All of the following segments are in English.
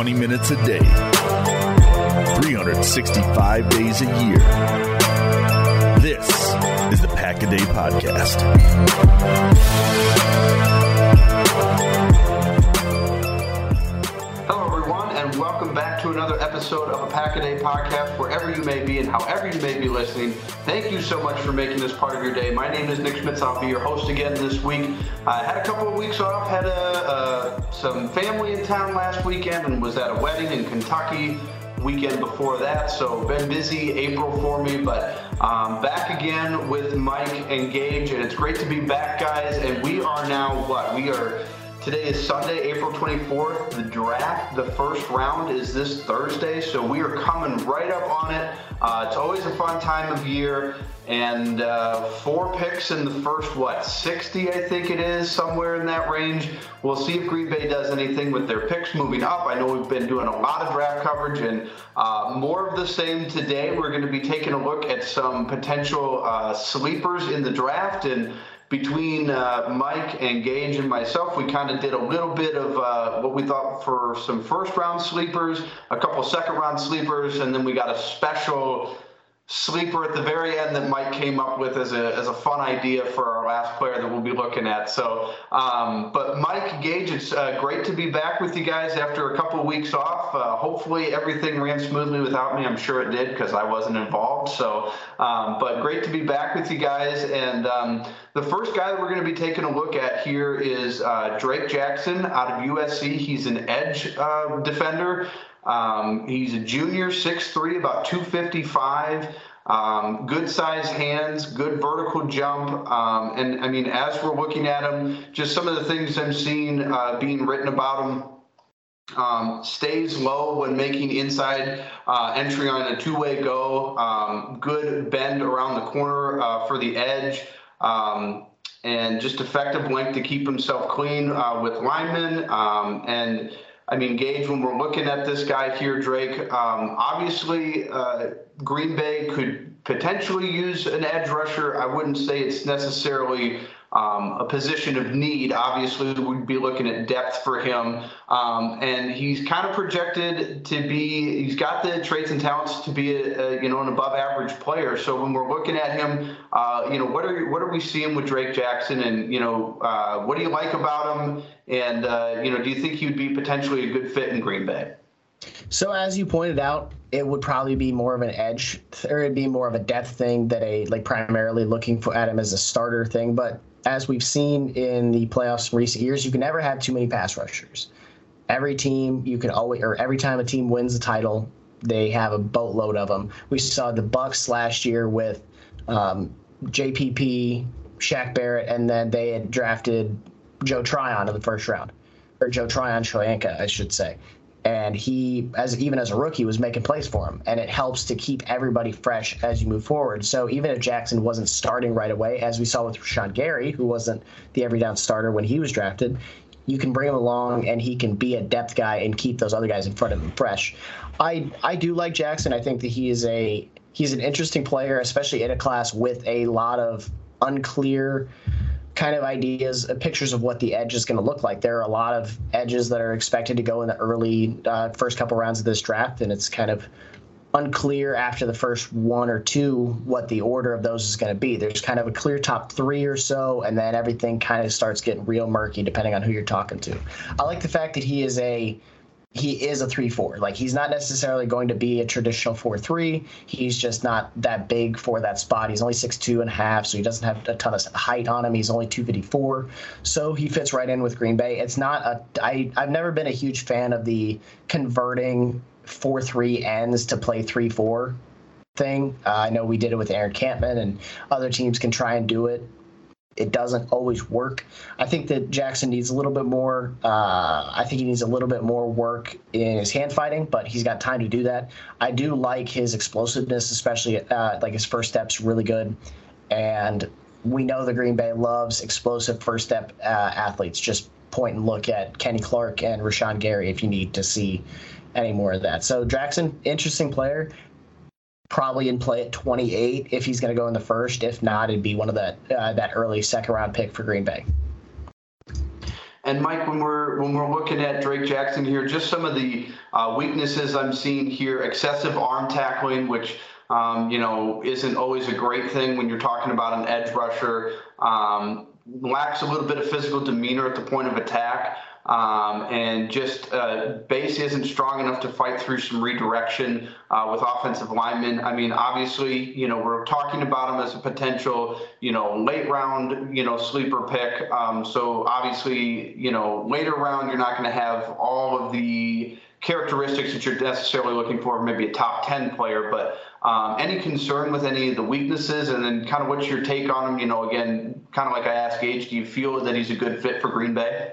20 minutes a day, 365 days a year. This is the Pack a Day Podcast. Hello, everyone, and welcome back to another episode of a Pack a Day Podcast, wherever you may be and however you may be listening. Thank you so much for making this part of your day. My name is Nick Schmitz. I'll be your host again this week. I had a couple of weeks off, had some family in town last weekend, and was at a wedding in Kentucky weekend before that, so been busy April for me, but back again with Mike and Gage, and it's great to be back, guys. And we are now today is Sunday, April 24th. The draft, the first round, is this Thursday, so we are coming right up on it. It's always a fun time of year, and 4 picks in the first, 60, I think it is, somewhere in that range. We'll see if Green Bay does anything with their picks moving up. I know we've been doing a lot of draft coverage, and more of the same today. We're going to be taking a look at some potential sleepers in the draft, and between Mike and Gage and myself, we kind of did a little bit of what we thought for some first-round sleepers, a couple second-round sleepers, and then we got a special sleeper at the very end that Mike came up with as a fun idea for our last player that we'll be looking at. So, but Mike, Gage, it's great to be back with you guys after a couple of weeks off. Hopefully everything ran smoothly without me. I'm sure it did because I wasn't involved. So, but great to be back with you guys. And the first guy that we're going to be taking a look at here is Drake Jackson out of USC. He's an edge defender. He's a junior, 6'3", about 255, good size hands, good vertical jump. And I mean, as we're looking at him, just some of the things I'm seeing being written about him. Stays low when making inside entry on a two-way go, good bend around the corner for the edge, and just effective length to keep himself clean with linemen. And I mean, Gage, when we're looking at this guy here, Drake, obviously Green Bay could potentially use an edge rusher. I wouldn't say it's necessarily a position of need. Obviously, we'd be looking at depth for him. And he's kind of projected to be, he's got the traits and talents to be an above average player. So when we're looking at him, what are we seeing with Drake Jackson, and, what do you like about him? And, do you think he would be potentially a good fit in Green Bay? So as you pointed out, it would probably be more of an edge, or it'd be more of a depth thing that primarily looking at him as a starter thing. But as we've seen in the playoffs in recent years, you can never have too many pass rushers. Every team, every time a team wins a title, they have a boatload of them. We saw the Bucs last year with JPP, Shaq Barrett, and then they had drafted Joe Tryon in the first round, or Joe Tryon Shoyinka, I should say. And he, even as a rookie, was making plays for him. And it helps to keep everybody fresh as you move forward. So even if Jackson wasn't starting right away, as we saw with Rashawn Gary, who wasn't the every down starter when he was drafted, you can bring him along and he can be a depth guy and keep those other guys in front of him fresh. I do like Jackson. I think that he's an interesting player, especially in a class with a lot of unclear kind of ideas, pictures of what the edge is going to look like. There are a lot of edges that are expected to go in the early first couple rounds of this draft, and it's kind of unclear after the first 1 or 2 what the order of those is going to be. There's kind of a clear top 3 or so, and then everything kind of starts getting real murky depending on who you're talking to. I like the fact that he is a 3-4. Like, he's not necessarily going to be a traditional 4-3. He's just not that big for that spot. He's only 6'2.5", so he doesn't have a ton of height on him. He's only 254, so he fits right in with Green Bay. It's not I've never been a huge fan of the converting 4-3 ends to play 3-4 thing. I know we did it with Aaron Campman, and other teams can try and do it. It doesn't always work. I think that Jackson needs a little bit more. I think he needs a little bit more work in his hand fighting, but he's got time to do that. I do like his explosiveness, especially his first step's really good. And we know the Green Bay loves explosive first step athletes. Just point and look at Kenny Clark and Rashawn Gary if you need to see any more of that. So Jackson, interesting player. Probably in play at 28 if he's going to go in the first. If not, it'd be one of that early second round pick for Green Bay. And Mike, when we're looking at Drake Jackson here, just some of the weaknesses I'm seeing here: excessive arm tackling, which isn't always a great thing when you're talking about an edge rusher. Lacks a little bit of physical demeanor at the point of attack. And just base isn't strong enough to fight through some redirection with offensive linemen. I mean, obviously, we're talking about him as a potential, late round, sleeper pick. So obviously, later round, you're not going to have all of the characteristics that you're necessarily looking for, maybe a top 10 player, but any concern with any of the weaknesses, and then kind of what's your take on him? Again, kind of like I asked Gage, do you feel that he's a good fit for Green Bay?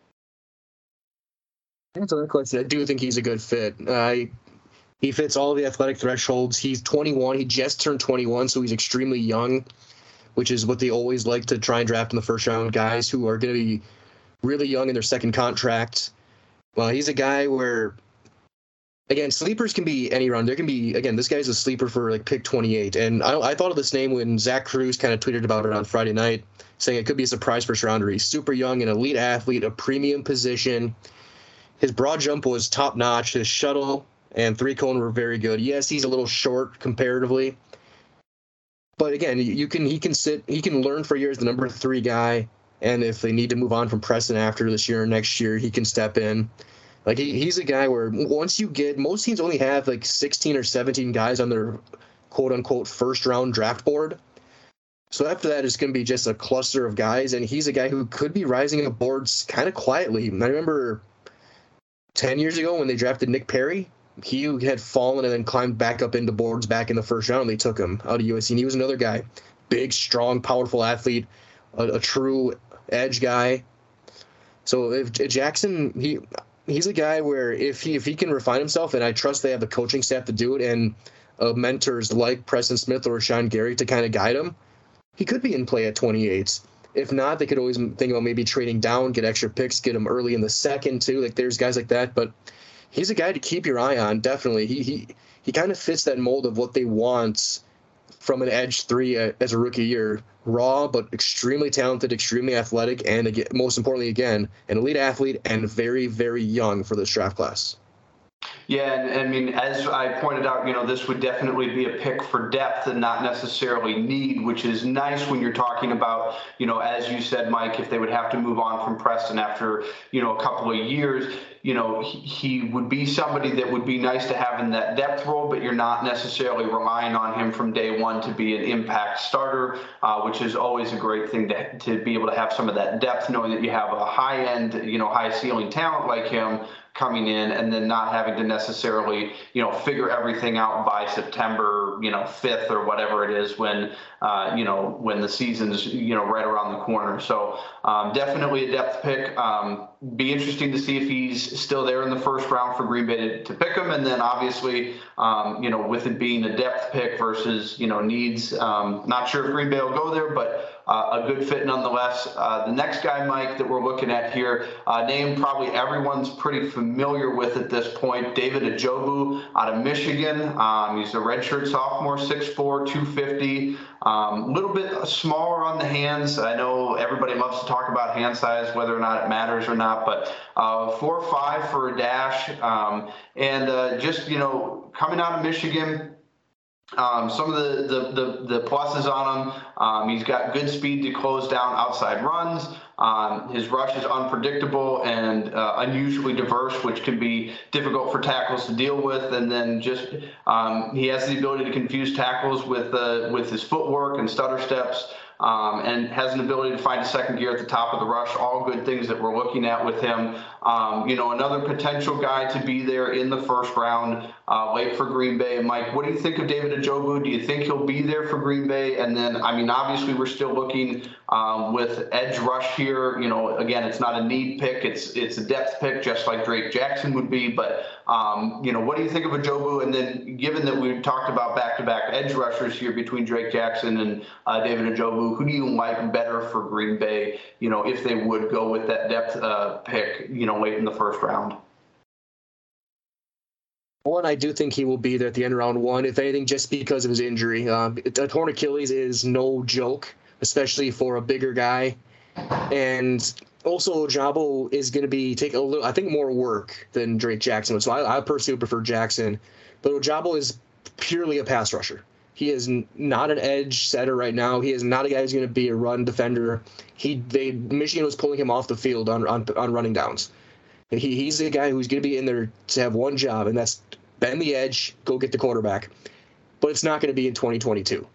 That's another question. I do think he's a good fit. He fits all the athletic thresholds. He's 21. He just turned 21, so he's extremely young, which is what they always like to try and draft in the first round, guys who are going to be really young in their second contract. Well, he's a guy where, again, sleepers can be any round. There can be, again, this guy's a sleeper for like pick 28. And I thought of this name when Zach Cruz kind of tweeted about it on Friday night, saying it could be a surprise first rounder. He's super young, an elite athlete, a premium position. His broad jump was top notch. His shuttle and three cone were very good. Yes, he's a little short comparatively, but again, he can learn for years the number 3 guy. And if they need to move on from Preston after this year or next year, he can step in. Like he's a guy where once you get, most teams only have like 16 or 17 guys on their quote unquote first round draft board. So after that, it's going to be just a cluster of guys. And he's a guy who could be rising up boards kind of quietly. I remember 10 years ago when they drafted Nick Perry, he had fallen and then climbed back up into boards back in the first round. They took him out of USC, and he was another guy. Big, strong, powerful athlete, a true edge guy. So if Jackson, he's a guy where if he can refine himself, and I trust they have the coaching staff to do it, and mentors like Preston Smith or Rashawn Gary to kind of guide him, he could be in play at 28. If not, they could always think about maybe trading down, get extra picks, get him early in the second too. Like there's guys like that, but he's a guy to keep your eye on. Definitely, he kind of fits that mold of what they want from an edge 3 as a rookie year. Raw, but extremely talented, extremely athletic, and again, most importantly, again, an elite athlete and very, very young for this draft class. Yeah, and I mean, as I pointed out, this would definitely be a pick for depth and not necessarily need, which is nice when you're talking about, as you said, Mike, if they would have to move on from Preston after, a couple of years, he would be somebody that would be nice to have in that depth role, but you're not necessarily relying on him from day one to be an impact starter, which is always a great thing to be able to have some of that depth, knowing that you have a high-end, high ceiling talent like him coming in, and then not having to necessarily, figure everything out by September, 5th or whatever it is when the season's, right around the corner. So definitely a depth pick. Be interesting to see if he's still there in the first round for Green Bay to pick him. And then obviously, with it being a depth pick versus, needs, not sure if Green Bay will go there, but a good fit nonetheless. The next guy, Mike, that we're looking at here, name probably everyone's pretty familiar with at this point, David Ojabo out of Michigan. He's a redshirt sophomore, 6'4", 250. A little bit smaller on the hands. I know everybody loves to talk about hand size, whether or not it matters or not, but 4'5" for a dash. And just, coming out of Michigan, some of the pluses on him, he's got good speed to close down outside runs. His rush is unpredictable and unusually diverse, which can be difficult for tackles to deal with. And then just he has the ability to confuse tackles with his footwork and stutter steps. And has an ability to find a second gear at the top of the rush. All good things that we're looking at with him. Another potential guy to be there in the first round, late for Green Bay. Mike, what do you think of David Ojabo? Do you think he'll be there for Green Bay? And then, obviously we're still looking with edge rush here. Again, it's not a need pick. It's a depth pick, just like Drake Jackson would be. But, what do you think of Ojabo? And then given that we've talked about back-to-back edge rushers here between Drake Jackson and David Ojabo, who do you like better for Green Bay, if they would go with that depth pick, late in the first round? One, I do think he will be there at the end of round 1, if anything, just because of his injury. A torn Achilles is no joke, especially for a bigger guy. And Also, Ojabo is going to be taking a little, I think, more work than Drake Jackson. So I personally would prefer Jackson, but Ojabo is purely a pass rusher. He is not an edge setter right now. He is not a guy who's going to be a run defender. Michigan was pulling him off the field on running downs. He's a guy who's going to be in there to have one job, and that's bend the edge, go get the quarterback. But it's not going to be in 2022.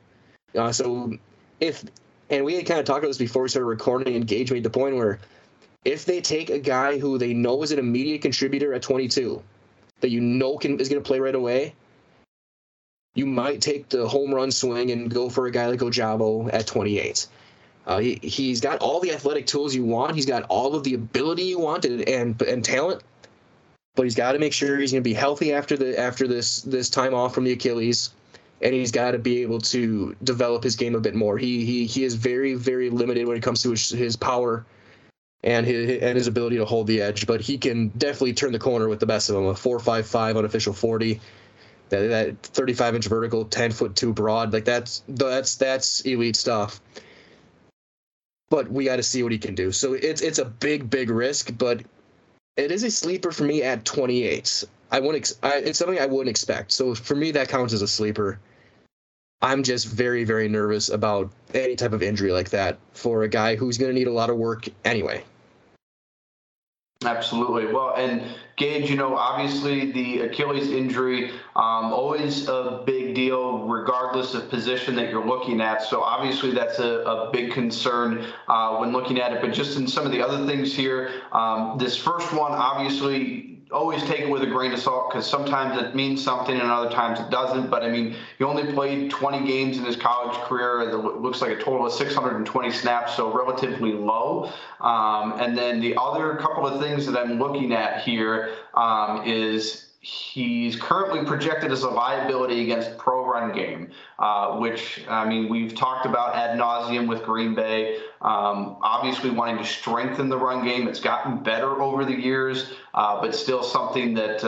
And we had kind of talked about this before we started recording, and Gage made the point where if they take a guy who they know is an immediate contributor at 22, that you know is going to play right away, you might take the home run swing and go for a guy like Ojabo at 28. He's got all the athletic tools you want. He's got all of the ability you want and talent, but he's got to make sure he's going to be healthy after this time off from the Achilles, and he's got to be able to develop his game a bit more. He is very, very limited when it comes to his power and his ability to hold the edge, but he can definitely turn the corner with the best of them. A 4.55 unofficial 40. That 35-inch vertical, 10'2" broad, like that's elite stuff. But we got to see what he can do. So it's a big risk, but it is a sleeper for me at 28. It's something I wouldn't expect. So for me, that counts as a sleeper. I'm just very, very nervous about any type of injury like that for a guy who's going to need a lot of work anyway. Absolutely. Well, and Gage, obviously the Achilles injury, always a big deal, regardless of position that you're looking at. So obviously that's a big concern when looking at it. But just in some of the other things here, this first one, obviously, always take it with a grain of salt, because sometimes it means something and other times it doesn't. But I mean, he only played 20 games in his college career. It looks like a total of 620 snaps, so relatively low. And then the other couple of things that I'm looking at here is he's currently projected as a liability against pro run game, which, I mean, we've talked about ad nauseum with Green Bay, obviously wanting to strengthen the run game. It's gotten better over the years, but still something that,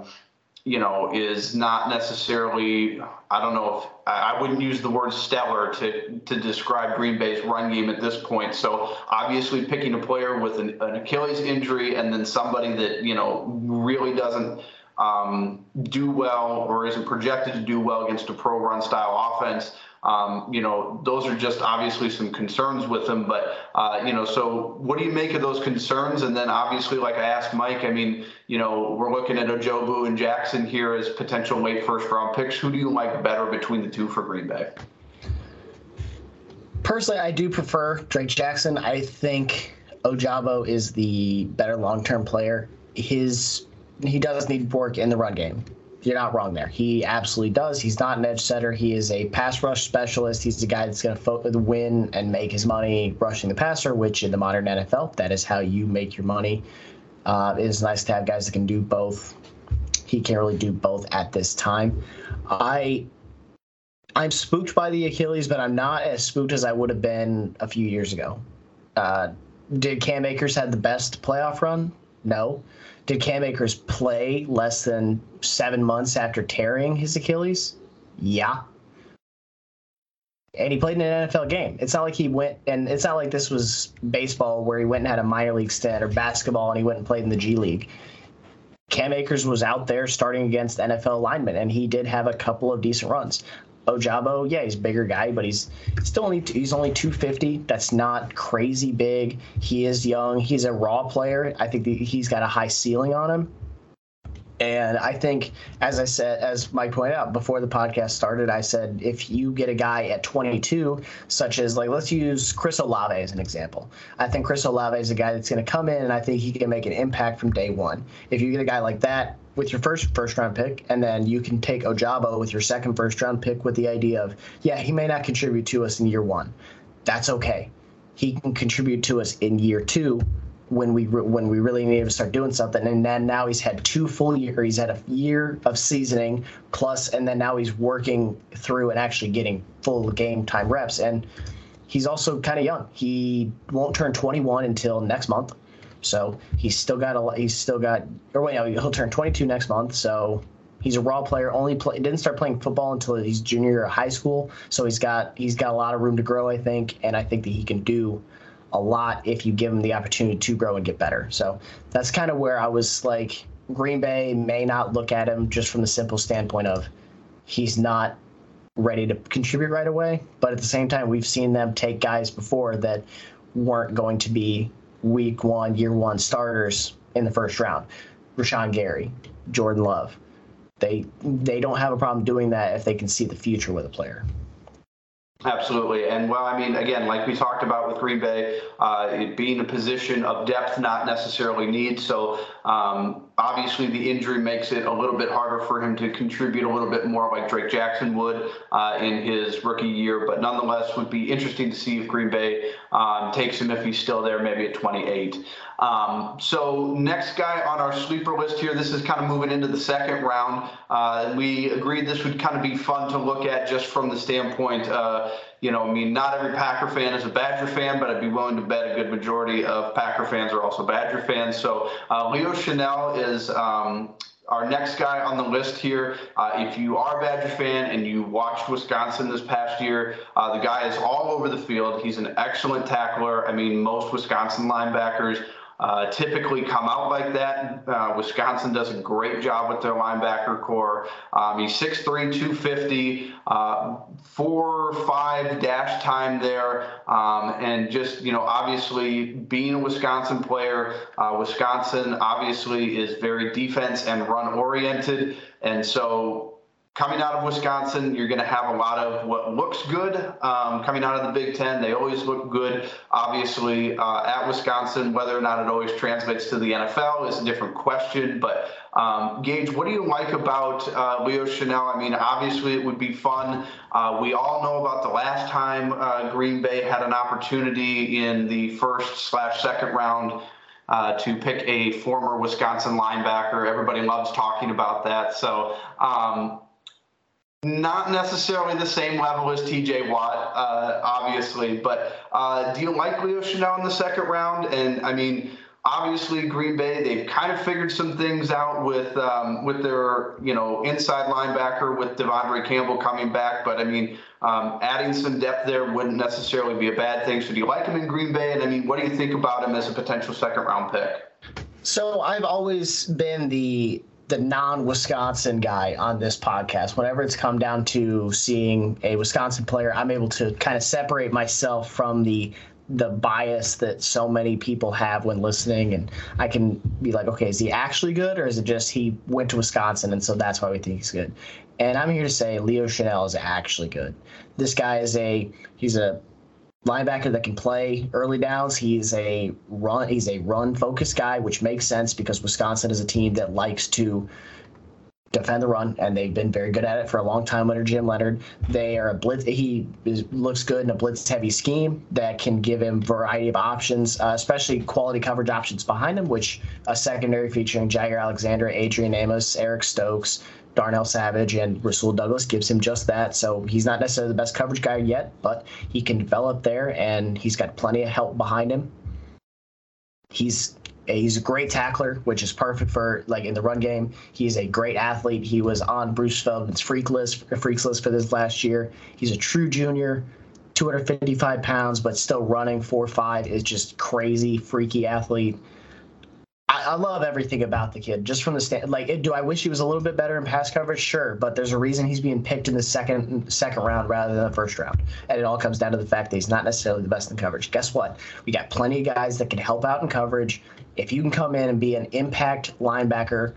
is not necessarily, I don't know if I wouldn't use the word stellar to describe Green Bay's run game at this point. So obviously picking a player with an Achilles injury and then somebody that, really doesn't do well or isn't projected to do well against a pro run style offense. Those are just obviously some concerns with him. But, so what do you make of those concerns? And then obviously, like I asked Mike, I mean, we're looking at Ojabo and Jackson here as potential late first-round picks. Who do you like better between the two for Green Bay? Personally, I do prefer Drake Jackson. I think Ojabo is the better long-term player. He does need work in the run game. You're not wrong there. He absolutely does. He's not an edge setter. He is a pass rush specialist. He's the guy that's going to win and make his money rushing the passer, which in the modern NFL, that is how you make your money. It is nice to have guys that can do both. He can't really do both at this time. I'm spooked by the Achilles, but I'm not as spooked as I would have been a few years ago. Did Cam Akers have the best playoff run? No. Did Cam Akers play less than 7 months after tearing his Achilles? Yeah. And he played in an NFL game. It's not like he went, and it's not like this was baseball where he went and had a minor league stint, or basketball and he went and played in the G League. Cam Akers was out there starting against NFL linemen, and he did have a couple of decent runs. Ojabo, yeah, he's a bigger guy, but he's only 250. That's not crazy big. He is young. He's a raw player. I think he's got a high ceiling on him. And I think, as Mike pointed out before the podcast started, I said if you get a guy at 22, such as, like, let's use Chris Olave as an example. I think Chris Olave is a guy that's going to come in, and I think he can make an impact from day one. If you get a guy like that with your first round pick, and then you can take Ojabo with your second first round pick with the idea of, yeah, he may not contribute to us in year one. That's okay. He can contribute to us in year two when we really need to start doing something. And then now he's had 2 full years. He's had a year of seasoning plus, and then now he's working through and actually getting full game time reps. And he's also kind of young. He won't turn 21 until next month. So he'll turn 22 next month. So he's a raw player. Didn't start playing football until he's junior year of high school. So he's got a lot of room to grow, I think, and I think that he can do a lot if you give him the opportunity to grow and get better. So that's kind of where I was like, Green Bay may not look at him just from the simple standpoint of he's not ready to contribute right away. But at the same time, we've seen them take guys before that weren't going to be week one, year one starters in the first round. Rashawn Gary, Jordan Love. They don't have a problem doing that if they can see the future with a player. Absolutely. And, well, I mean, again, like we talked about with Green Bay, it being a position of depth, not necessarily need. So obviously the injury makes it a little bit harder for him to contribute a little bit more like Drake Jackson would in his rookie year. But nonetheless, would be interesting to see if Green Bay takes him if he's still there, maybe at 28. So next guy on our sleeper list here, this is kind of moving into the second round. We agreed this would kind of be fun to look at just from the standpoint, I mean, not every Packer fan is a Badger fan, but I'd be willing to bet a good majority of Packer fans are also Badger fans. So Leo Chenal is our next guy on the list here. If you are a Badger fan and you watched Wisconsin this past year, the guy is all over the field. He's an excellent tackler. I mean, most Wisconsin linebackers typically come out like that. Wisconsin does a great job with their linebacker core. He's 6'3", 250, 4.5 dash time there. And just, obviously being a Wisconsin player, Wisconsin obviously is very defense and run oriented. And so coming out of Wisconsin, you're going to have a lot of what looks good coming out of the Big Ten. They always look good, obviously, at Wisconsin. Whether or not it always translates to the NFL is a different question. But, Gage, what do you like about Leo Chenal? I mean, obviously it would be fun. We all know about the last time Green Bay had an opportunity in the first/second round to pick a former Wisconsin linebacker. Everybody loves talking about that. So, not necessarily the same level as TJ Watt, obviously, but do you like Leo Chenal in the second round? And I mean, obviously Green Bay, they've kind of figured some things out with their, inside linebacker with Devondre Campbell coming back. But I mean, adding some depth there wouldn't necessarily be a bad thing. So do you like him in Green Bay? And I mean, what do you think about him as a potential second round pick? So I've always been the non-Wisconsin guy on this podcast. Whenever it's come down to seeing a Wisconsin player, I'm able to kind of separate myself from the bias that so many people have when listening, and I can be like, okay, is he actually good, or is it just he went to Wisconsin and so that's why we think he's good? And I'm here to say Leo Chenal is actually good. This guy is he's a linebacker that can play early downs. He's a run focused guy, which makes sense because Wisconsin is a team that likes to defend the run, and they've been very good at it for a long time under Jim Leonard. They are a blitz. Looks good in a blitz-heavy scheme that can give him a variety of options, especially quality coverage options behind him, which a secondary featuring Jair Alexander, Adrian Amos, Eric Stokes, Darnell Savage, and Rasul Douglas gives him just that. So he's not necessarily the best coverage guy yet, but he can develop there, and he's got plenty of help behind him. He's a great tackler, which is perfect for like in the run game. He's a great athlete. He was on Bruce Feldman's freaks list for this last year. He's a true junior, 255 pounds, but still running 4.5 is just crazy, freaky athlete. I love everything about the kid, just from the stand. Like, do I wish he was a little bit better in pass coverage? Sure, but there's a reason he's being picked in the second round rather than the first round, and it all comes down to the fact that he's not necessarily the best in coverage. Guess what? We got plenty of guys that can help out in coverage. If you can come in and be an impact linebacker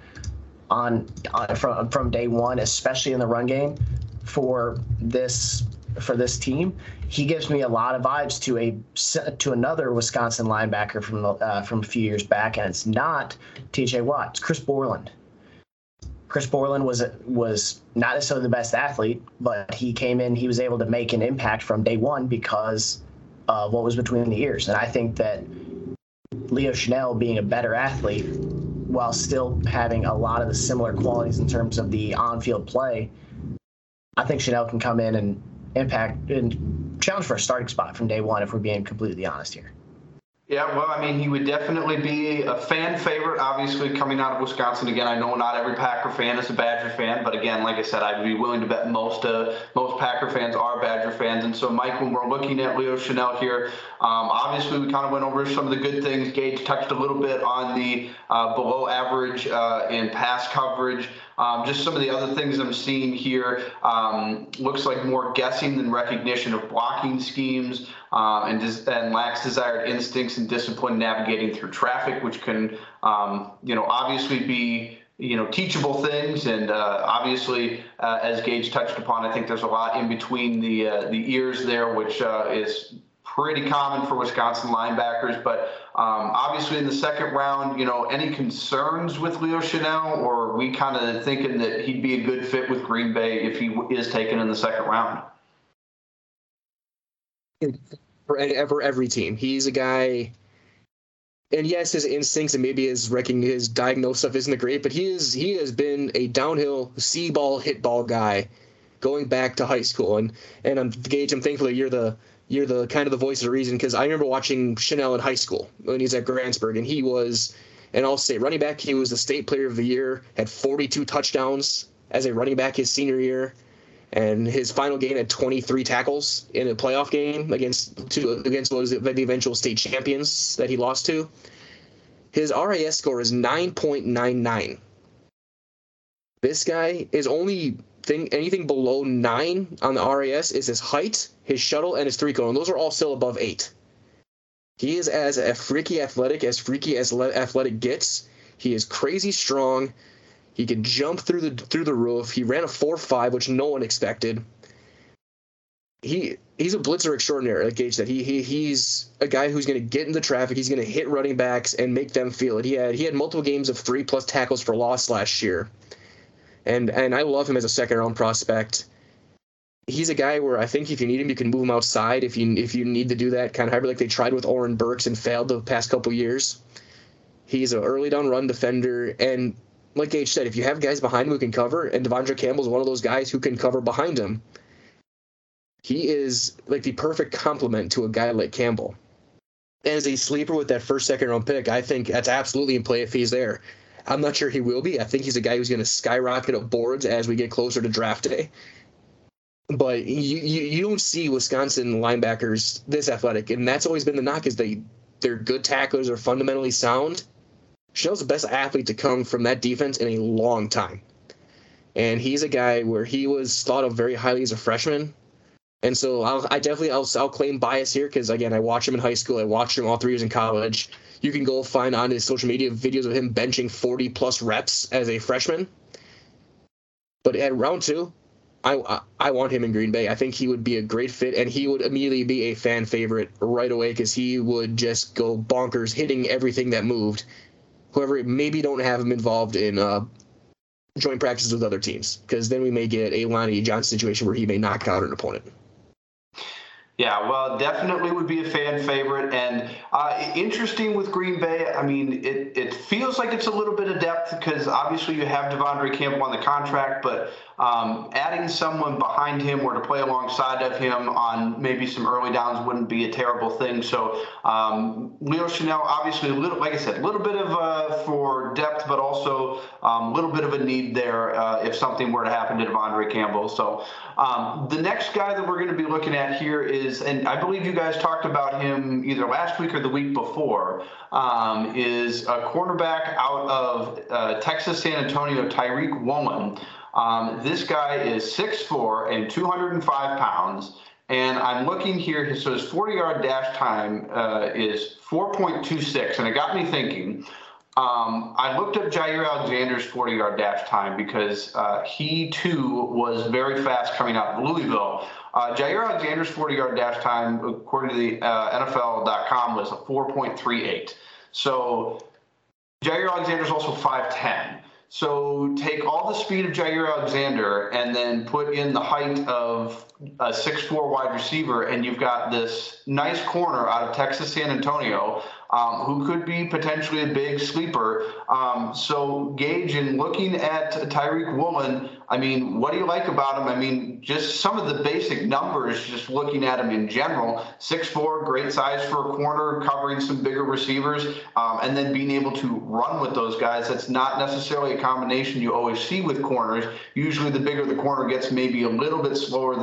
from day one, especially in the run game for this team, he gives me a lot of vibes to another Wisconsin linebacker from a few years back, and it's not TJ Watt. It's Chris Borland. Chris Borland was not necessarily the best athlete, but he came in, he was able to make an impact from day one because of what was between the ears. And I think that Leo Chenal being a better athlete while still having a lot of the similar qualities in terms of the on-field play, I think Chenal can come in and impact and challenge for a starting spot from day one, if we're being completely honest here. Yeah, well, I mean, he would definitely be a fan favorite, obviously, coming out of Wisconsin. Again, I know not every Packer fan is a Badger fan, but again, like I said, I'd be willing to bet most Packer fans are Badger fans. And so, Mike, when we're looking at Leo Chenal here, obviously we kind of went over some of the good things. Gage touched a little bit on the below average in pass coverage. Just some of the other things I'm seeing here, looks like more guessing than recognition of blocking schemes, and lacks desired instincts and discipline navigating through traffic, which can, obviously be, teachable things. And obviously, as Gage touched upon, I think there's a lot in between the ears there, which is pretty common for Wisconsin linebackers. But obviously in the second round, any concerns with Leo Chenal, or are we kind of thinking that he'd be a good fit with Green Bay if he is taken in the second round? For every team, he's a guy, and yes, his instincts and maybe his diagnosed stuff isn't great, but he has been a downhill see-ball, hit-ball guy going back to high school. And Gage, I'm thankful that you're the kind of the voice of the reason, because I remember watching Chenal in high school when he was at Grantsburg, and he was an all-state running back. He was the state player of the year, had 42 touchdowns as a running back his senior year, and his final game had 23 tackles in a playoff game against what was the eventual state champions that he lost to. His RAS score is 9.99. This guy is anything below 9 on the RAS is his height, his shuttle, and his three cone. Those are all still above 8. He is as freaky as athletic gets. He is crazy strong. He can jump through the roof. He ran a 4.5, which no one expected. He's a blitzer extraordinaire, like Gage said. He's a guy who's going to get into traffic. He's going to hit running backs and make them feel it. He had multiple games of 3+ tackles for loss last year. And I love him as a second-round prospect. He's a guy where I think if you need him, you can move him outside if you need to do that, kind of hybrid like they tried with Oren Burks and failed the past couple years. He's an early down run defender, and like Gage said, if you have guys behind him who can cover, and Devondre Campbell's one of those guys who can cover behind him, he is like the perfect complement to a guy like Campbell. And as a sleeper with that first, second-round pick, I think that's absolutely in play if he's there. I'm not sure he will be. I think he's a guy who's going to skyrocket up boards as we get closer to draft day. But you don't see Wisconsin linebackers this athletic, and that's always been the knock, is they're good tacklers, are fundamentally sound. Chenal's the best athlete to come from that defense in a long time. And he's a guy where he was thought of very highly as a freshman. And so I'll claim bias here, because, again, I watched him in high school. I watched him all 3 years in college. You can go find on his social media videos of him benching 40-plus reps as a freshman. But at round 2, I want him in Green Bay. I think he would be a great fit, and he would immediately be a fan favorite right away, because he would just go bonkers, hitting everything that moved. Whoever, maybe don't have him involved in joint practices with other teams, because then we may get a Lonnie Johnson situation where he may knock out an opponent. Yeah, well, definitely would be a fan favorite. And interesting with Green Bay, I mean, it feels like it's a little bit of depth, because obviously you have Devondre Campbell on the contract, but adding someone behind him or to play alongside of him on maybe some early downs wouldn't be a terrible thing. So Leo Chenal, obviously, a little, like I said, a little bit of for depth, but also a little bit of a need there if something were to happen to Devondre Campbell. So the next guy that we're going to be looking at here is, and I believe you guys talked about him either last week or the week before, is a cornerback out of Texas San Antonio, Tyreek Woolen. This guy is 6'4" and 205 pounds. And I'm looking here, so his 40-yard dash time is 4.26. And it got me thinking. I looked up Jair Alexander's 40-yard dash time, because he, too, was very fast coming out of Louisville. Jair Alexander's 40-yard dash time, according to the NFL.com, was 4.38. So Jair Alexander's also 5'10". So take all the speed of Jair Alexander and then put in the height of a 6'4" wide receiver, and you've got this nice corner out of Texas San Antonio. who could be potentially a big sleeper. So, Gage, in looking at Tariq Woolen, I mean, what do you like about him? I mean, just some of the basic numbers, just looking at him in general. 6'4", great size for a corner, covering some bigger receivers, and then being able to run with those guys. That's not necessarily a combination you always see with corners. Usually the bigger the corner gets, maybe a little bit slower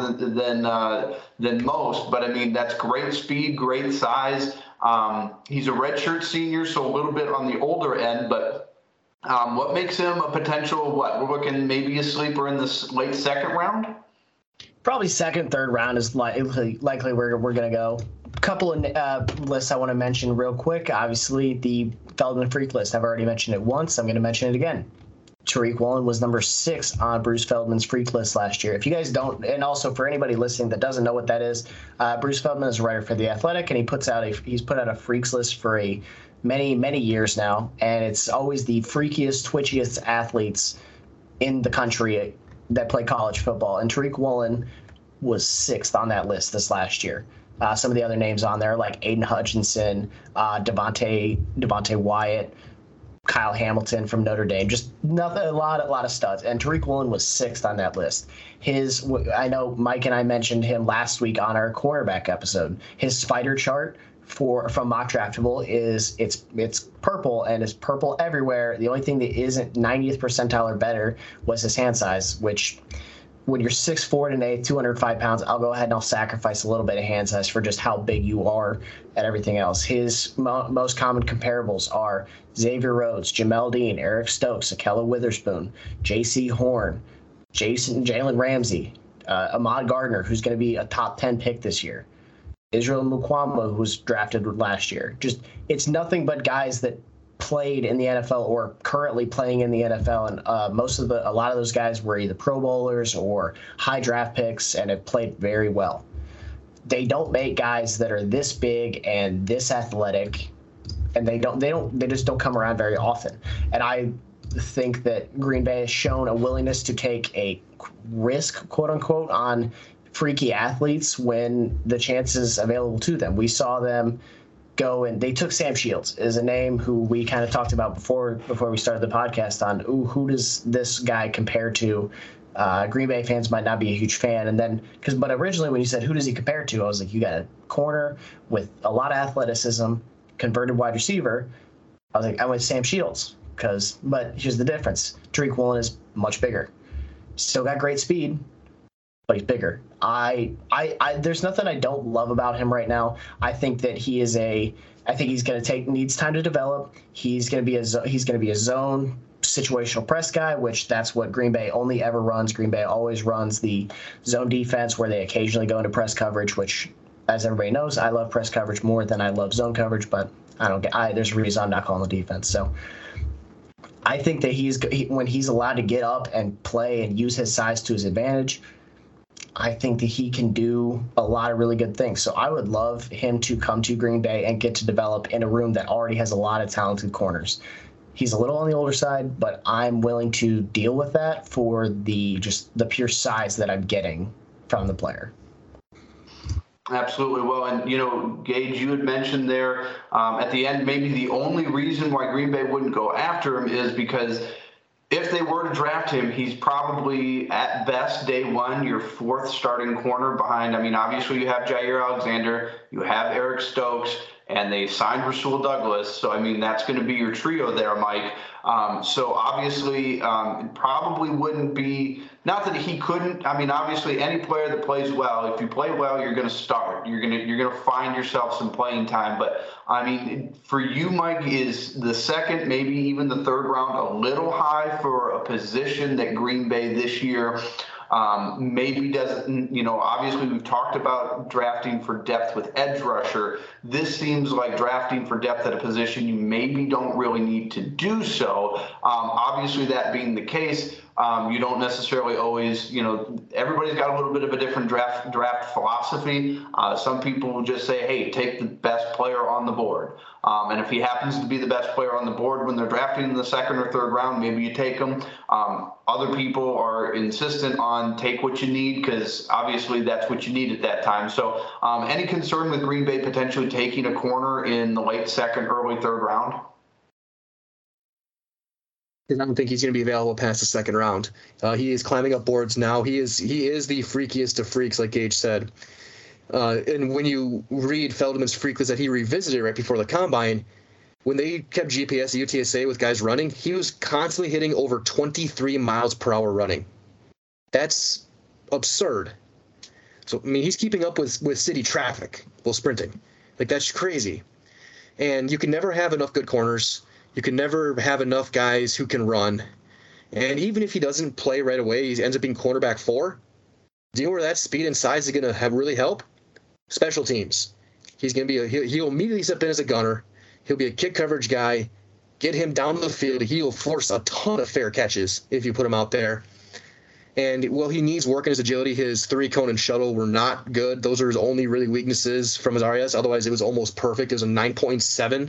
than most. But, I mean, that's great speed, great size. He's a redshirt senior, so a little bit on the older end, but what makes him a potential, we're looking maybe a sleeper in the late second round? Probably second, third round is likely where we're going to go. A couple of lists I want to mention real quick. Obviously, the Feldman Freak list. I've already mentioned it once. I'm going to mention it again. Tariq Woolen was number 6 on Bruce Feldman's Freak list last year. If you guys don't, and also for anybody listening that doesn't know what that is, Bruce Feldman is a writer for The Athletic, and he's put out a Freaks list for many years now, and it's always the freakiest, twitchiest athletes in the country that play college football. And Tariq Woolen was 6th on that list this last year. Some of the other names on there, like Aiden Hutchinson, Devontae Wyatt, Kyle Hamilton from Notre Dame, just nothing, a lot of studs. And Tariq Woolen was 6th on that list. I know Mike and I mentioned him last week on our cornerback episode. His spider chart from Mock Draftable is it's purple, and it's purple everywhere. The only thing that isn't 90th percentile or better was his hand size, which when you're 6'4" today, 205 pounds, I'll go ahead and I'll sacrifice a little bit of hand size for just how big you are at everything else. His most common comparables are Xavier Rhodes, Jamel Dean, Eric Stokes, Akella Witherspoon, J.C. Horn, Jalen Ramsey, Ahmad Gardner, who's going to be a top 10 pick this year, Israel Mukwamba, who was drafted last year. Just, it's nothing but guys that played in the NFL or currently playing in the NFL, and a lot of those guys were either Pro Bowlers or high draft picks and have played very well. They don't make guys that are this big and this athletic, and they just don't come around very often. And I think that Green Bay has shown a willingness to take a risk, quote unquote, on freaky athletes when the chance is available to them. We saw them go, and they took Sam Shields as a name who we kind of talked about before we started the podcast on, who does this guy compare to? Green Bay fans might not be a huge fan. And then, but originally when you said, who does he compare to? I was like, you got a corner with a lot of athleticism, converted wide receiver. I was like, I went Sam Shields but here's the difference. Tariq Woolen is much bigger. Still got great speed, but he's bigger. There's nothing I don't love about him right now. I think that he's going to needs time to develop. He's going to be a zone situational press guy, which that's what Green Bay only ever runs. Green Bay always runs the zone defense, where they occasionally go into press coverage, which, as everybody knows, I love press coverage more than I love zone coverage, but there's a reason I'm not calling the defense. So I think that when he's allowed to get up and play and use his size to his advantage, I think that he can do a lot of really good things. So I would love him to come to Green Bay and get to develop in a room that already has a lot of talented corners. He's a little on the older side, but I'm willing to deal with that for the pure size that I'm getting from the player. Absolutely. Well, and, Gage, you had mentioned there at the end, maybe the only reason why Green Bay wouldn't go after him is because if they were to draft him, he's probably at best day one, your 4th starting corner behind. I mean, obviously you have Jair Alexander, you have Eric Stokes, and they signed Rasul Douglas. So, I mean, that's going to be your trio there, Mike. So obviously it probably wouldn't be, not that he couldn't. I mean, obviously any player that plays well, if you play well, you're going to start. You're going to find yourself some playing time. But, I mean, for you, Mike, is the 2nd, maybe even the 3rd round a little high for a position that Green Bay this year maybe doesn't, obviously we've talked about drafting for depth with edge rusher. This seems like drafting for depth at a position you maybe don't really need to do so. Obviously, that being the case, You don't necessarily always, everybody's got a little bit of a different draft philosophy. Some people will just say, hey, take the best player on the board. And if he happens to be the best player on the board when they're drafting in the second or third round, maybe you take him. Other people are insistent on take what you need because obviously that's what you need at that time. So any concern with Green Bay potentially taking a corner in the late second, early third round? I don't think he's going to be available past the second round. He is climbing up boards now. He is the freakiest of freaks, like Gage said. And when you read Feldman's freak list that he revisited right before the combine, when they kept GPS at UTSA with guys running, he was constantly hitting over 23 miles per hour running. That's absurd. So, I mean, he's keeping up with city traffic while sprinting. Like, that's crazy. And you can never have enough good corners. You can never have enough guys who can run. And even if he doesn't play right away, he ends up being cornerback 4. Do you know where that speed and size is going to really help? Special teams. He's going to be he'll immediately step in as a gunner. He'll be a kick coverage guy. Get him down the field. He'll force a ton of fair catches if you put him out there. And, well, he needs work in his agility. His 3-cone and shuttle were not good. Those are his only really weaknesses from his RAS. Otherwise, it was almost perfect. It was a 9.7.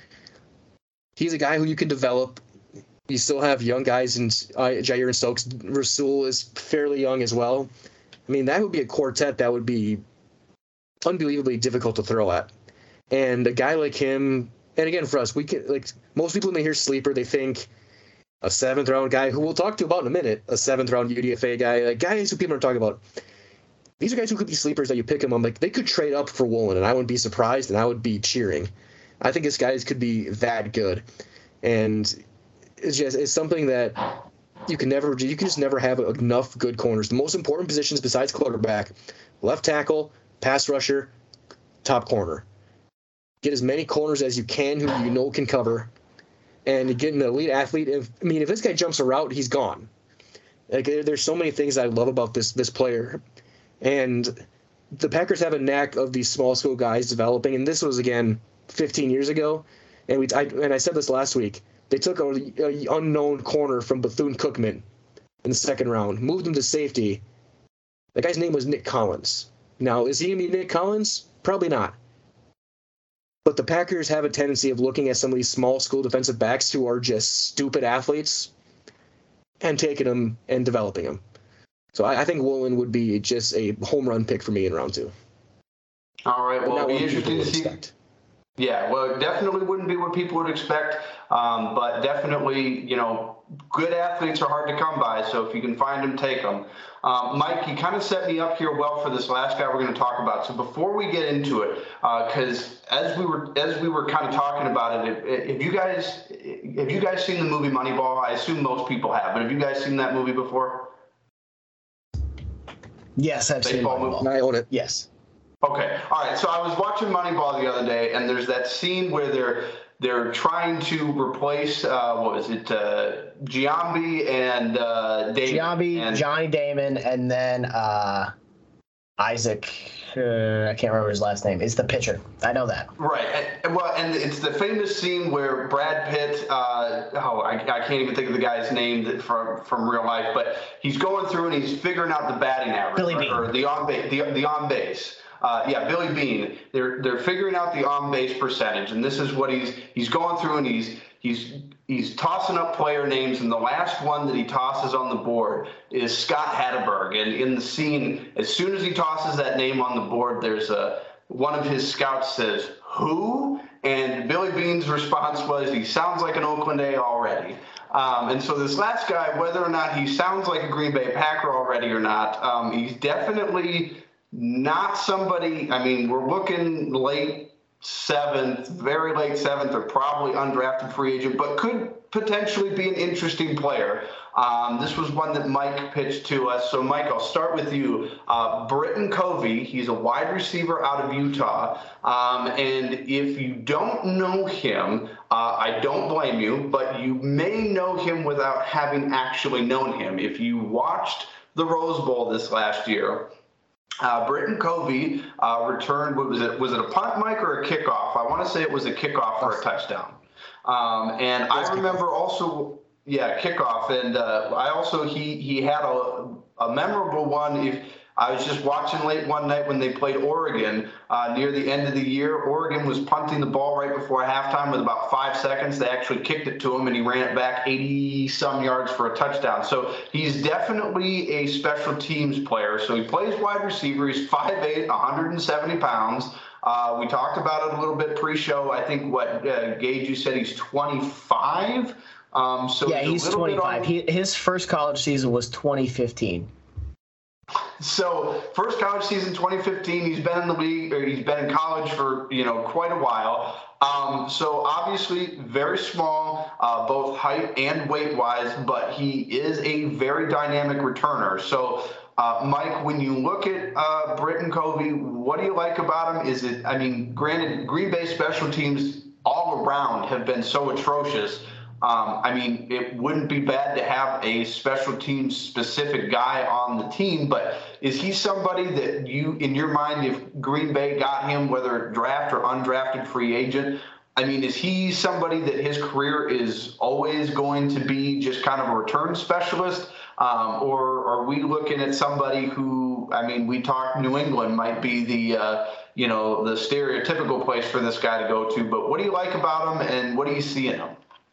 He's a guy who you can develop. You still have young guys in Jair and Stokes. Rasul is fairly young as well. I mean, that would be a quartet that would be unbelievably difficult to throw at. And a guy like him, and again, for us, we can, like, most people when they hear sleeper, they think a 7th-round guy who we'll talk to about in a minute, a 7th-round UDFA guy, like guys who people are talking about. These are guys who could be sleepers that you pick them on. Like, they could trade up for Woolen, and I wouldn't be surprised, and I would be cheering. I think this guy could be that good. And it's something that you can just never have enough good corners. The most important positions besides quarterback, left tackle, pass rusher, top corner. Get as many corners as you can who you know can cover, and get an elite athlete. If this guy jumps a route, he's gone. Like, there's so many things I love about this player. And the Packers have a knack of these small school guys developing, and this was, again, 15 years ago, and I said this last week. They took an unknown corner from Bethune-Cookman in the second round, moved him to safety. The guy's name was Nick Collins. Now, is he going to be Nick Collins? Probably not. But the Packers have a tendency of looking at some of these small school defensive backs who are just stupid athletes and taking them and developing them. So I think Woolen would be just a home run pick for me in round 2. All right, well, it'll be interesting to see. Expect. Yeah, well, it definitely wouldn't be what people would expect, but definitely, good athletes are hard to come by, so if you can find them, take them. Mike, you kind of set me up here well for this last guy we're going to talk about. So before we get into it, because as we were kind of talking about it, have you guys seen the movie Moneyball? I assume most people have, but have you guys seen that movie before? Yes, I've seen Moneyball. I own it. Yes. Okay. All right. So I was watching Moneyball the other day, and there's that scene where they're trying to replace Giambi and Damon. Giambi, and Johnny Damon, and then Isaac. I can't remember his last name. Is the pitcher. I know that. Right. And it's the famous scene where Brad Pitt. I can't even think of the guy's name from real life, but he's going through and he's figuring out the batting average, Billy Bean. or the on base. Billy Bean. They're figuring out the on base percentage, and this is what he's going through, and he's tossing up player names, and the last one that he tosses on the board is Scott Hatteberg. And in the scene, as soon as he tosses that name on the board, there's one of his scouts says, "Who?" And Billy Bean's response was, "He sounds like an Oakland A already." And so this last guy, whether or not he sounds like a Green Bay Packer already or not, he's definitely not somebody. I mean, we're looking late 7th, very late 7th, or probably undrafted free agent, but could potentially be an interesting player. This was one that Mike pitched to us. So, Mike, I'll start with you. Britton Covey, he's a wide receiver out of Utah. And if you don't know him, I don't blame you, but you may know him without having actually known him. If you watched the Rose Bowl this last year, Britton Covey returned, was it a punt, Mike, or a kickoff? I want to say it was a kickoff for a touchdown. And I remember also kickoff. And I also he had a memorable one. If I was just watching late one night when they played Oregon near the end of the year. Oregon was punting the ball right before halftime with about 5 seconds. They actually kicked it to him, and he ran it back 80-some yards for a touchdown. So he's definitely a special teams player. So he plays wide receiver. He's 5'8", 170 pounds. We talked about it a little bit pre-show. I think Gage, you said he's 25. He's 25. His first college season was 2015. So first college season 2015, he's been in the league, or he's been in college for quite a while. So obviously very small, both height and weight wise, but he is a very dynamic returner. So Mike, when you look at Britton Covey, what do you like about him? Granted, Green Bay special teams all around have been so atrocious. It wouldn't be bad to have a special teams specific guy on the team, but is he somebody that you, in your mind, if Green Bay got him, whether draft or undrafted free agent, is he somebody that his career is always going to be just kind of a return specialist? Or are we looking at somebody who, we talked New England might be the stereotypical place for this guy to go to, but what do you like about him and what do you see in him?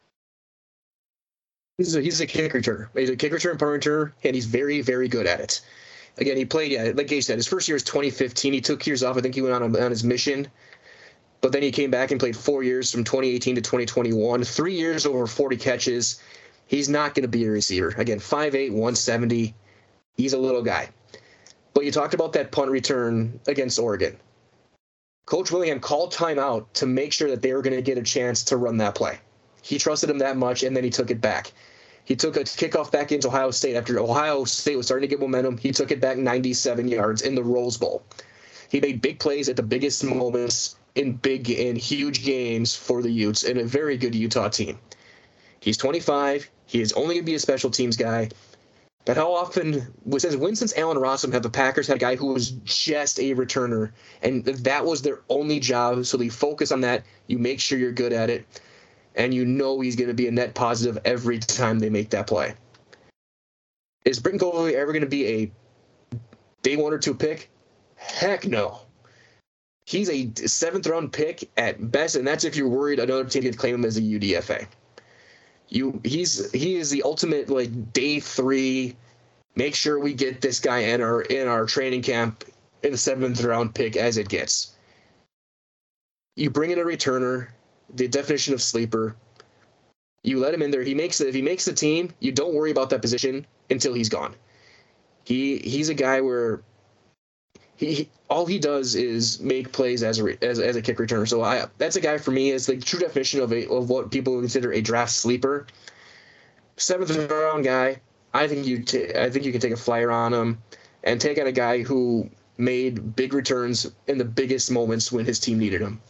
He's a kick returner. He's a kick return, punt returner, and he's very, very good at it. Again, he played, like Gage said, his first year was 2015. He took years off. I think he went on his mission. But then he came back and played 4 years from 2018 to 2021. 3 years, over 40 catches. He's not going to be a receiver. Again, 5'8", 170. He's a little guy. But you talked about that punt return against Oregon. Coach Willingham called timeout to make sure that they were going to get a chance to run that play. He trusted him that much, and then he took it back. He took a kickoff back into Ohio State after Ohio State was starting to get momentum. He took it back 97 yards in the Rose Bowl. He made big plays at the biggest moments in big and huge games for the Utes and a very good Utah team. He's 25. He is only going to be a special teams guy. But how often, since Allen Rossum, have the Packers had a guy who was just a returner, and that was their only job, so they focus on that. You make sure you're good at it. And he's going to be a net positive every time they make that play. Is Britton Covey ever going to be a day 1 or 2 pick? Heck no. He's a 7th-round pick at best, and that's if you're worried another team could claim him as a UDFA. He is the ultimate day 3. Make sure we get this guy in our training camp in the 7th-round pick as it gets. You bring in a returner. The definition of sleeper. You let him in there. If he makes the team, you don't worry about that position until he's gone. He's a guy where all he does is make plays as a kick returner. So that's a guy for me is the true definition of what people consider a draft sleeper. 7th round guy. I think you can take a flyer on him and take on a guy who made big returns in the biggest moments when his team needed him.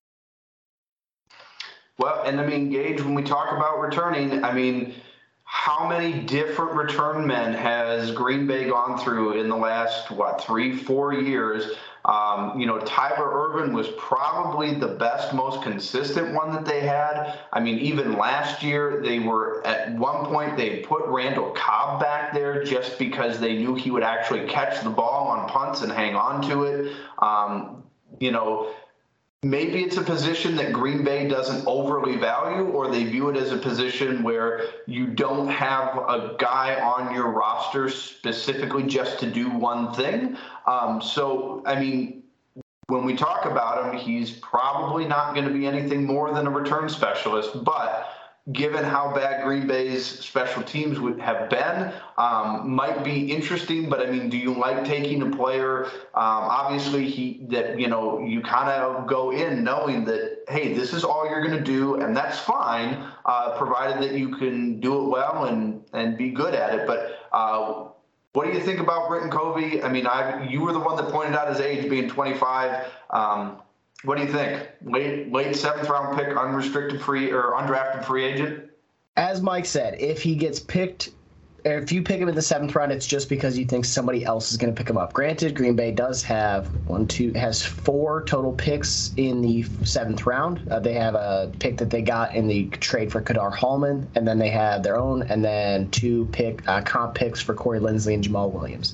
Well, and Gage, when we talk about returning, how many different return men has Green Bay gone through in the last, 3-4 years? Tyler Ervin was probably the best, most consistent one that they had. Even last year, they were at one point, they put Randall Cobb back there just because they knew he would actually catch the ball on punts and hang on to it. Maybe it's a position that Green Bay doesn't overly value, or they view it as a position where you don't have a guy on your roster specifically just to do one thing. When we talk about him, he's probably not going to be anything more than a return specialist, but given how bad Green Bay's special teams would have been, might be interesting. But do you like taking a player? Obviously, you kind of go in knowing that, hey, this is all you're going to do, and that's fine, provided that you can do it well and be good at it. But what do you think about Britton Covey? You were the one that pointed out his age being 25. What do you think? Late 7th round pick, unrestricted free or undrafted free agent? As Mike said, if he gets picked if you pick him in the 7th round, it's just because you think somebody else is going to pick him up. Granted, Green Bay does have 4 total picks in the 7th round. They have a pick that they got in the trade for Kadar Hallman, and then they have their own, and then 2 comp picks for Corey Linsley and Jamal Williams.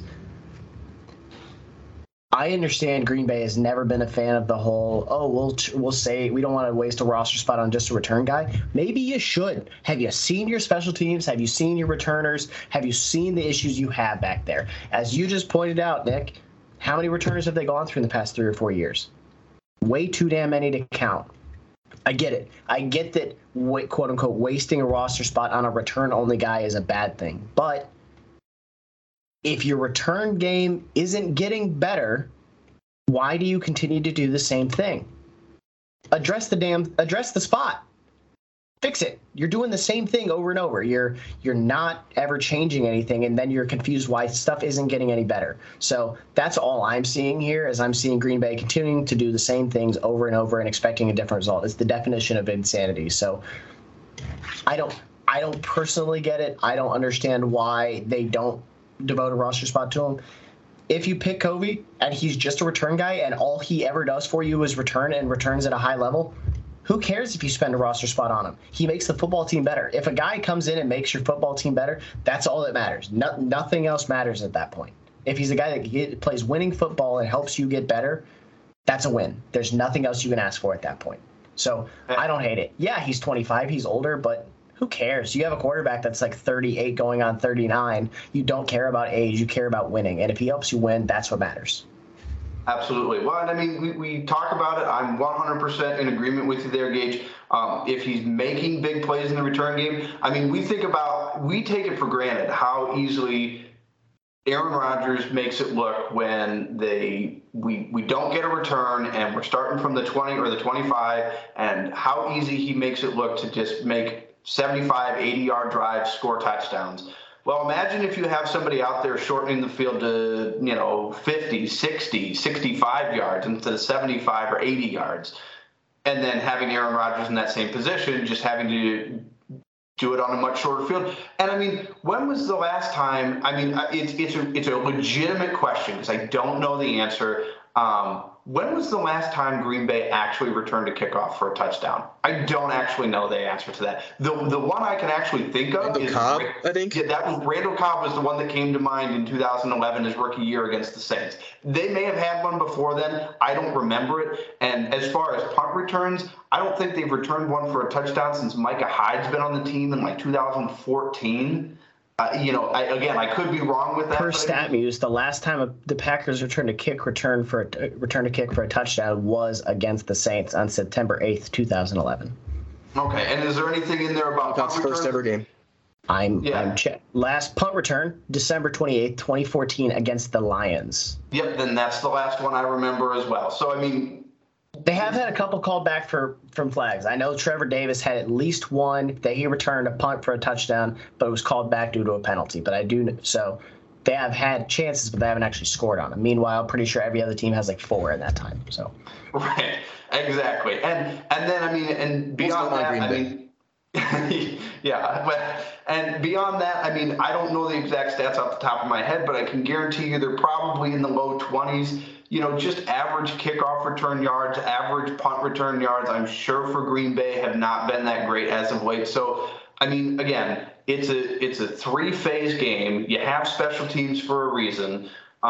I understand Green Bay has never been a fan of the whole, we'll say we don't want to waste a roster spot on just a return guy. Maybe you should. Have you seen your special teams? Have you seen your returners? Have you seen the issues you have back there? As you just pointed out, Nick, how many returners have they gone through in the past 3 or 4 years? Way too damn many to count. I get it. I get that, quote unquote, wasting a roster spot on a return-only guy is a bad thing. But if your return game isn't getting better, why do you continue to do the same thing? Address the spot. Fix it. You're doing the same thing over and over. You're not ever changing anything, and then you're confused why stuff isn't getting any better. So that's all I'm seeing here, is I'm seeing Green Bay continuing to do the same things over and over and expecting a different result. It's the definition of insanity. So I don't personally get it. I don't understand why they don't devote a roster spot to him. If you pick Covey and he's just a return guy and all he ever does for you is return and returns at a high level, who cares if you spend a roster spot on him? He makes the football team better. If a guy comes in and makes your football team better, that's all that matters. Nothing else matters at that point. If he's a guy that plays winning football and helps you get better, that's a win. There's nothing else you can ask for at that point. So I don't hate it. Yeah, he's 25, he's older, but who cares? You have a quarterback that's like 38 going on 39. You don't care about age. You care about winning. And if he helps you win, that's what matters. Absolutely. Well, and I mean, we talk about it. I'm 100% in agreement with you there, Gage. If he's making big plays in the return game, I mean, we take it for granted how easily Aaron Rodgers makes it look when we don't get a return and we're starting from the 20 or the 25, and how easy he makes it look to just make 75, 80-yard drives, score touchdowns. Well, imagine if you have somebody out there shortening the field to, 50, 60, 65 yards instead of 75 or 80 yards, and then having Aaron Rodgers in that same position, just having to do it on a much shorter field. And I mean, when was the last time? I mean, it's a legitimate question because I don't know the answer. When was the last time Green Bay actually returned a kickoff for a touchdown? I don't actually know the answer to that. The one I can actually think of is Cobb, I think. Yeah, that was Randall Cobb was the one that came to mind in 2011, his rookie year against the Saints. They may have had one before then. I don't remember it. And as far as punt returns, I don't think they've returned one for a touchdown since Micah Hyde's been on the team in like 2014. I could be wrong with that. Per StatMuse, the last time the Packers returned a kick for a touchdown was against the Saints on September 8th, 2011. Okay, and is there anything in there about punt returns? First ever game. I'm check. Last punt return, December 28th, 2014 against the Lions. Yep, then that's the last one I remember as well. So, I mean, they have had a couple called back from flags. I know Trevor Davis had at least one that he returned a punt for a touchdown, but it was called back due to a penalty. But so they have had chances, but they haven't actually scored on them. Meanwhile, I'm pretty sure every other team has like 4 in that time. So right, exactly. And then I mean, and beyond that, I mean. Yeah, but and beyond that, I mean, I don't know the exact stats off the top of my head, but I can guarantee you they're probably in the low 20s. Just average kickoff return yards, average punt return yards, I'm sure for Green Bay have not been that great as of late. So, I mean, again, it's a 3-phase game. You have special teams for a reason.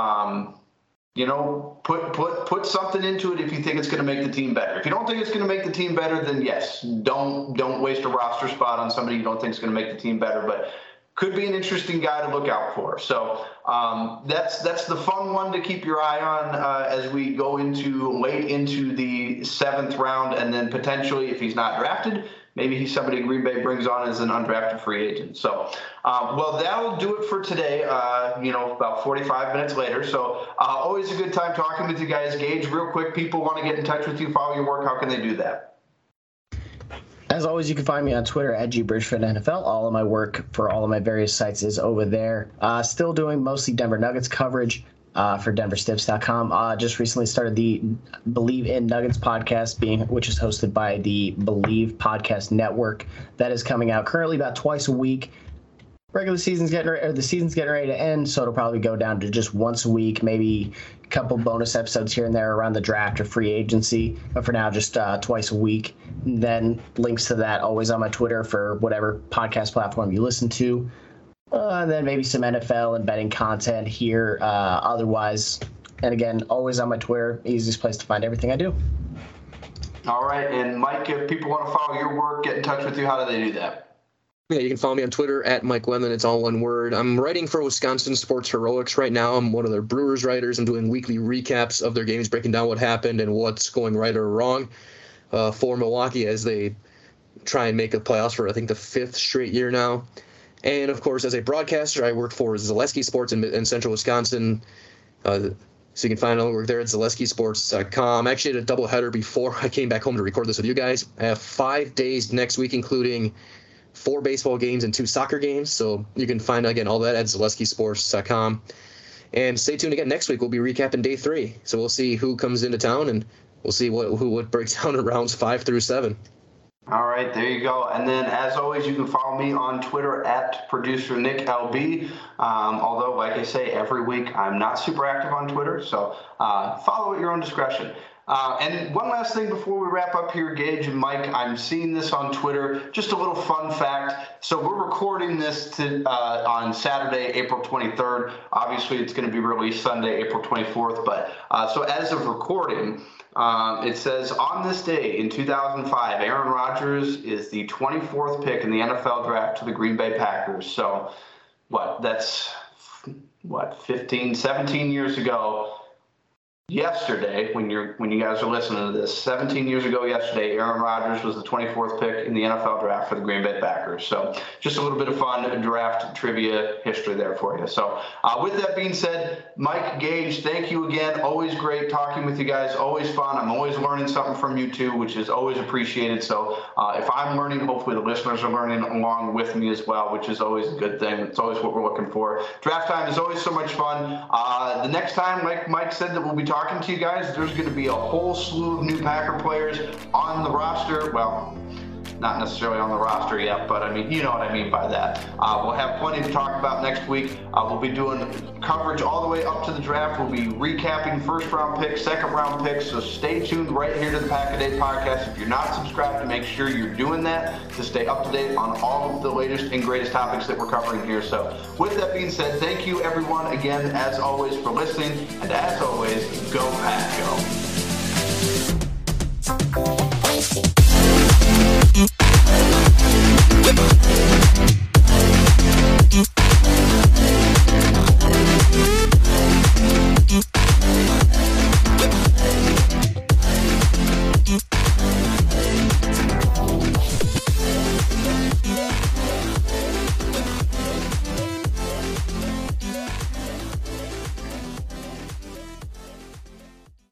Put something into it if you think it's going to make the team better. If you don't think it's going to make the team better, then yes, don't waste a roster spot on somebody you don't think is going to make the team better. But could be an interesting guy to look out for. So that's the fun one to keep your eye on as we go late into the 7th round, and then potentially, if he's not drafted, maybe he's somebody Green Bay brings on as an undrafted free agent. So, that'll do it for today, about 45 minutes later. So always a good time talking with you guys. Gage, real quick, people want to get in touch with you, follow your work. How can they do that? As always, you can find me on Twitter at GBridgefordNFL. All of my work for all of my various sites is over there. Still doing mostly Denver Nuggets coverage for DenverStiffs.com. Just recently started the Believe in Nuggets podcast, which is hosted by the Believe Podcast Network. That is coming out currently about twice a week. the season's getting ready to end, so it'll probably go down to just once a week, maybe a couple bonus episodes here and there around the draft or free agency. But for now, just twice a week. And then links to that always on my Twitter for whatever podcast platform you listen to. And then maybe some NFL and betting content here. Otherwise, and again, always on my Twitter, easiest place to find everything I do. All right, and Mike, if people want to follow your work, get in touch with you, how do they do that? Yeah, you can follow me on Twitter at Mike Lemon. It's all one word. I'm writing for Wisconsin Sports Heroics right now. I'm one of their Brewers writers. I'm doing weekly recaps of their games, breaking down what happened and what's going right or wrong for Milwaukee as they try and make the playoffs for, I think, the 5th straight year now. And, of course, as a broadcaster, I work for Zaleski Sports in central Wisconsin. So you can find all the work there at ZaleskiSports.com. I actually had a doubleheader before I came back home to record this with you guys. I have 5 days next week, including 4 baseball games and 2 soccer games. So you can find, again, all that at ZaleskiSports.com. And stay tuned again. Next week, we'll be recapping day 3. So we'll see who comes into town, and we'll see what breaks down in rounds 5 through 7. All right, there you go. And then, as always, you can follow me on Twitter at producer Nick LB. Although, like I say, every week I'm not super active on Twitter, so follow at your own discretion. And one last thing before we wrap up here, Gage and Mike, I'm seeing this on Twitter. Just a little fun fact. So we're recording this on Saturday, April 23rd. Obviously, it's going to be released Sunday, April 24th. But so as of recording, it says, on this day in 2005, Aaron Rodgers is the 24th pick in the NFL draft to the Green Bay Packers. So that's 15, 17 years ago. Yesterday, when you guys are listening to this, 17 years ago yesterday, Aaron Rodgers was the 24th pick in the NFL draft for the Green Bay Packers. So just a little bit of fun draft trivia history there for you. So with that being said, Mike, Gage, thank you again. Always great talking with you guys. Always fun. I'm always learning something from you too, which is always appreciated. So if I'm learning, hopefully the listeners are learning along with me as well, which is always a good thing. It's always what we're looking for. Draft time is always so much fun. The next time, like Mike said, that we'll be talking to you guys, there's going to be a whole slew of new Packer players on the roster. Well, not necessarily on the roster yet, but I mean, you know what I mean by that. We'll have plenty to talk about next week. We'll be doing coverage all the way up to the draft. We'll be recapping first-round picks, second-round picks, so stay tuned right here to the Pack-A-Day podcast. If you're not subscribed, make sure you're doing that to stay up to date on all of the latest and greatest topics that we're covering here. So with that being said, thank you everyone again, as always, for listening, and as always, go Pack, go.